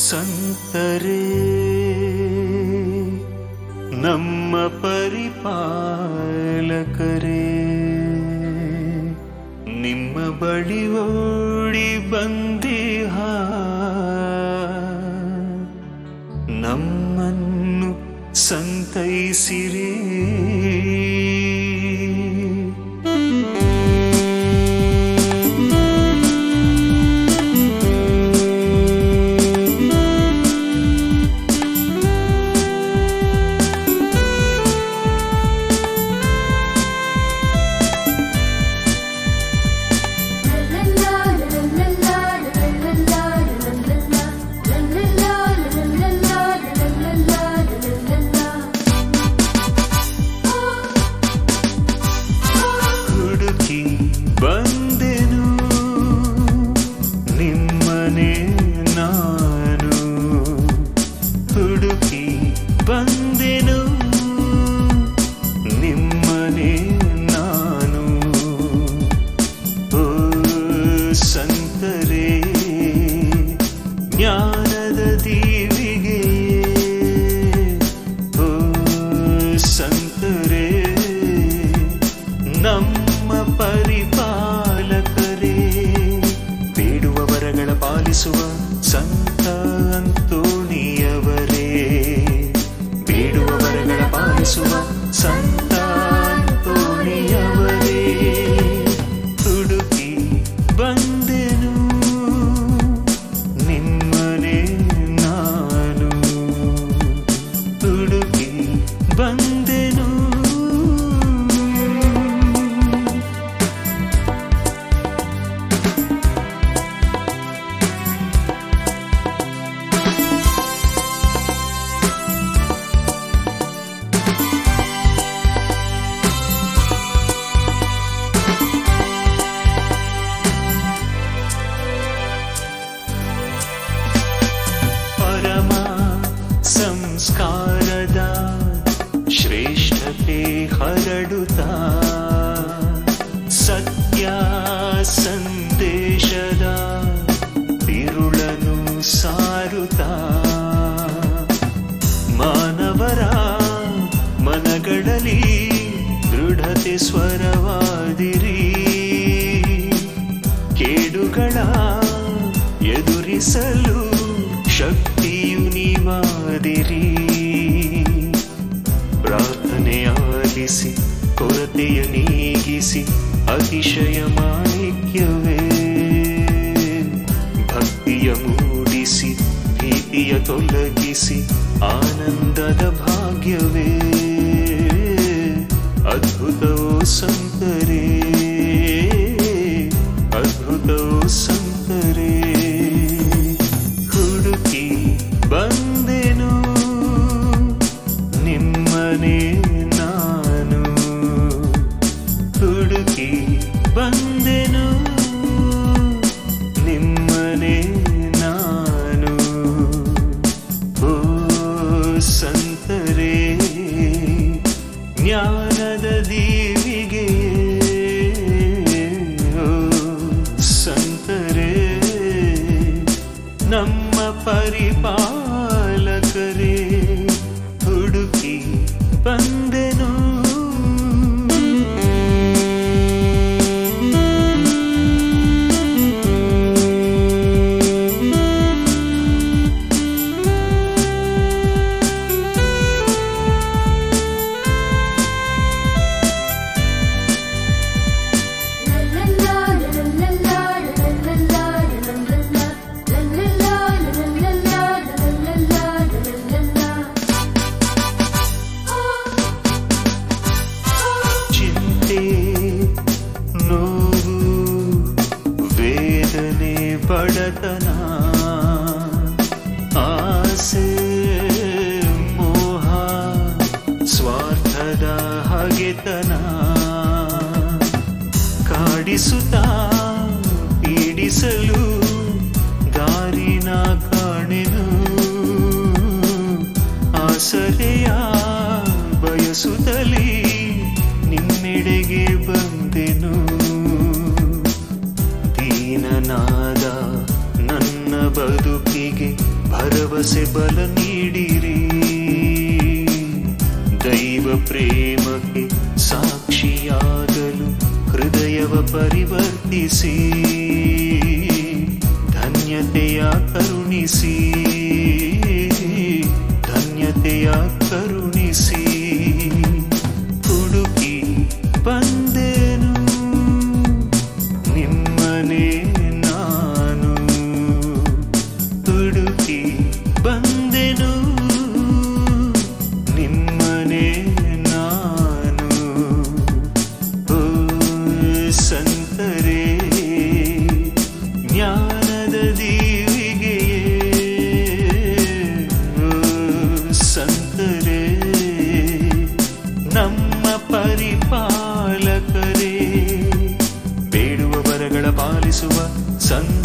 ಸಂತರೇ ನಮ್ಮ ಪರಿಪಾಲಕರೇ, ನಿಮ್ಮ ಬಳಿ ಓಡಿ ಬಂದಿಹ ನಮ್ಮನ್ನು ಸಂತೈಸಿರಿ. ಬಂದೆನು ನಿಮ್ಮನೆ ನಾನು, ಹುಡುಕಿ ಬಂದೆನು ನಿಮ್ಮನೆ ನಾನು. ಓ ಸಂತರೇ ಜ್ಞಾನದ ದೀವಿಗೆ, ಓ ಸಂತರೇ ನಮ್ಮ ಪರಿಪಾಲಕರೇ, ಬೇಡುವ ವರಗಳ ಪಾಲಿಸುವ ಸಂತ ಅಂತೋಣಿಯವರೇ, ಬೇಡುವ ವರಗಳ ಪಾಲಿಸುವ ಸಂತ ಅಂತೋಣಿಯವರೇ, ಹುಡುಕಿ ಬಂದೆನು ನಿಮ್ಮನೆ ನಾನು, ಹುಡುಕಿ ಬಂದೆನು. ಸಂಸ್ಕಾರದ ಶ್ರೇಷ್ಠತೆ ಹರಡುತ್ತಾ, ಸತ್ಯ ಸಂದೇಶದ ತಿರುಳನು ಸಾರುತ್ತಾ, ಮಾನವರ ಮನಗಳಲ್ಲಿ ದೃಢತೆ ಸ್ವರವಾದಿರಿ, ಕೇಡುಗಳ ಎದುರಿಸಲು ಶಕ್ತಿಯು ನೀವಾದಿರಿ. ಪ್ರಾರ್ಥನೆಯಾಲಿಸಿ ಕೊರತೆಯ ನೀಗಿಸಿ ಅತಿಶಯ ಮಾಣಿಕ್ಯವೇ, ಭಕ್ತಿಯ ಮೂಡಿಸಿ ಭೀತಿಯ ತೊಲಗಿಸಿ ಆನಂದದ ಭಾಗ್ಯವೇ, ಅದ್ಭುತವೋ ಸಂತರೇ, ಅದ್ಭುತವೋ ಸಂತರೇ, ಹುಡುಕಿ ಬಂದೆನು ನಿಮ್ಮನೆ ನಾನು, ಹುಡುಕಿ ಬಂದೆನು ನಿಮ್ಮನೆ ನಾನು. ಓ ಸಂತರೇ ಜ್ಞಾನದ ದೀವಿಗೆ, ಓ ಸಂತರೇ ನಮ್ಮ ಪರಿಪಾಲಕರೇ, ಹುಡುಕಿ ಬಂದೆನು. ನೋವು ವೇದನೆ ಬಡತನ ಆಸೆ ಮೋಹ ಸ್ವಾರ್ಥದ ಹಗೆತನ ಕಾಡಿಸುತ್ತಾ ಪೀಡಿಸಲು ದಾರಿನ ಕಾಣೆನು, ಆಸರೆಯ ಬಯಸುತ್ತಲೇ ನಿಮ್ಮೆಡೆಗೆ ಬಂದೆನು. ದೀನನಾದ ನನ್ನ ಬದುಕಿಗೆ ಭರವಸೆ ಬಲ ನೀಡಿರಿ. ದೈವ ಪ್ರೇಮಕ್ಕೆ ಸಾಕ್ಷಿಯಾಗಲು ಹೃದಯವ ಪರಿವರ್ತಿಸಿ, ಧನ್ಯತೆಯ ಕರುಣಿಸಿ, ಧನ್ಯತೆಯ ಕರುಣಿಸಿ. ಹುಡುಕಿ ಬಂದೆನು ನಿಮ್ಮನೆ ನಾನು, ಹುಡುಕಿ ಬಂದೆನು ನಿಮ್ಮನೆ ನಾನು. ಓ ಸಂತರೇ, ಜ್ಞಾನದ ದೀವಿಗೆಯೇ, ಓ ಸಂತರೇ, ನಮ್ಮ ಪರಿಪಾಲಕರೇ, ಬೇಡುವ ವರಗಳ ಪಾಲಿಸುವ